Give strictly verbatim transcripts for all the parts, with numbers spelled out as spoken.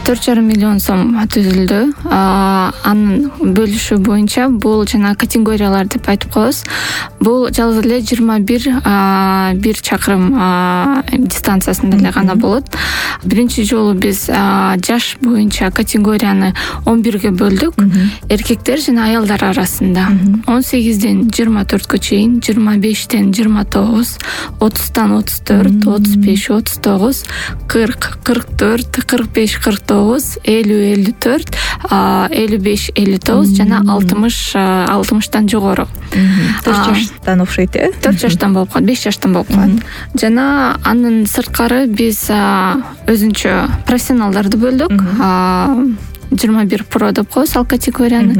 төрт жарым миллион сом түзүлдү. Анын бөлүшү боюнча бул жана категориялар деп айтып коебуз. Бул жалгыз эле жыйырма бир бир чакырым дистанциясында эле гана болот. Биринчи жолу биз жаш боюнча категорияны он бирге бөлдүк. Эркектер жана аялдар арасында он сегизден жыйырма төрткө чейин, жыйырма бештен жыйырма тогуз, отуздан отуз төрт, отуз беш, отуз тогуз, кырк, кырк төрт, кырк беш, кырк тогуз, элүү, элүү төрт, элүү беш, элүү тогуз жана алтымыш, алтымыштан жогору. төрт жаштан окшойт э? төрт жаштан болуп калат, беш жаштан болуп калат. Жана анын сырткары биз өзүнчө профессионалдарды бөлдүк. жыйырма бир про деп коебуз ал категорияны.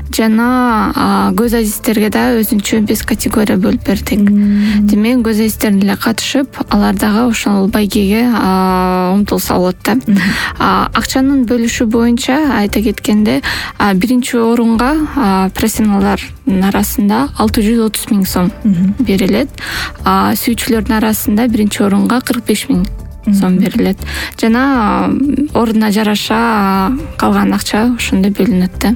Жана көз азизтерге да өзүнчө биз категория бөлүп бердик. Демек көз азиздер деле катышып, алар дагы ошол байгеге умтулса болот да. Акчанын бөлүшү боюнча айта кеткенде, биринчи орунга профессионалдардын арасында алты жүз отуз миң сом берилет. Сүйүүчүлөрдүн арасында биринчи орунга кырк беш миң сом берилет. Жана ордуна жараша калган акча ошондой бөлүнөт да.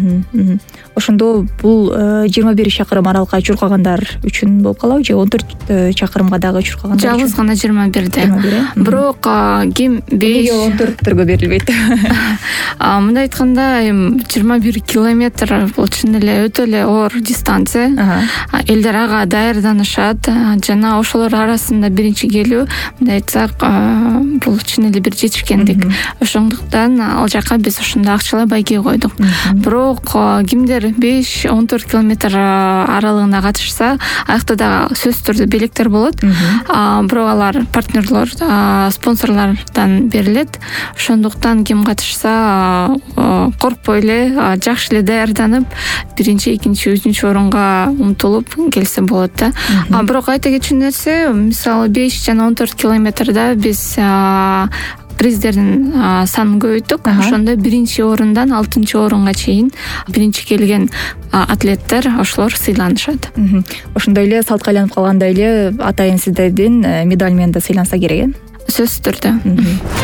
Ошондо бул жыйырма бир чакырым аралыкка чуркагандар үчүн болуп калабы же он төрт чакырымга дагы чуркагандар үчүн? Жалгыз гана жыйырма бирде. Бирок ким беш он төрттөргө берилбейт? Мындай айтканда, жыйырма бир километр бул чын эле өтө эле оор дистанция. Элдер ага даярданышат, жана ошолор арасында биринчи келүү, мындай айтсак, бул чын эле бир жетишкендик. Ошондуктан ал жака биз ошондой акчалай байге койдук. Бирок кимдер беш он төрт километр аралыгына катышса, аякта дагы сөзсүз түрдө белектер болот. Бирок алар партнерлор, спонсорлордон берилет. Ошондуктан ким катышса, коркпой эле, жакшы эле даярданып, биринчи, экинчи, үчүнчү орунга умтулуп келсе болот да. Бирок айта кетчү нерсе, мисалы беш жана он төрт километрда биз приздердин санын көбөйттүк. Ошондо биринчи орундан алтынчы орунга чейин биринчи келген атлеттер ошолор сыйланышат. Ошондой эле салтка айланып калгандай эле атайын сиздердин медаль менен да сыйланса керек э? Сөзсүз түрдө.